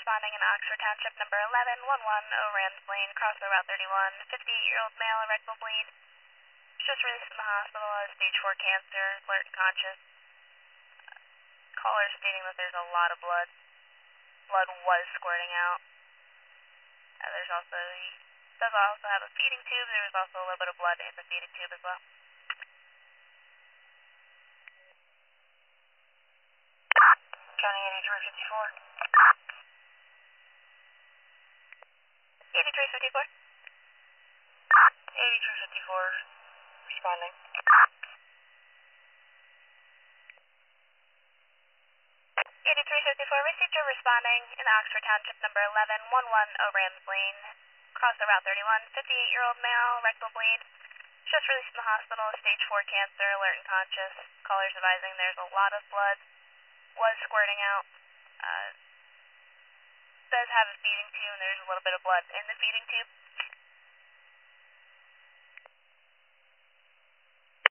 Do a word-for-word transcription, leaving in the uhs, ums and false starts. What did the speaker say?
responding in Oxford Township, number eleven, one one, O'Rams Lane, cross the Route thirty-one, fifty-eight-year-old male, rectal bleed. Just released from the hospital as stage four cancer, alert and conscious. Caller stating that there's a lot of blood. Blood was squirting out. Uh, there's also, he does also have a feeding tube. There was also a little bit of blood in the feeding tube as well. County eighty-three fifty-four. eighty-three fifty-four. eighty-three fifty-four, responding. eighty-three fifty-four, received your responding in Oxford Township, number eleven, one one, O'Rams Lane, cross the Route thirty-one, fifty-eight-year-old male, rectal bleed. Just released from the hospital, stage four cancer, alert and conscious. Callers advising there's a lot of blood. Was squirting out. Uh, does have a feeding tube, and there's a little bit of blood in the feeding tube.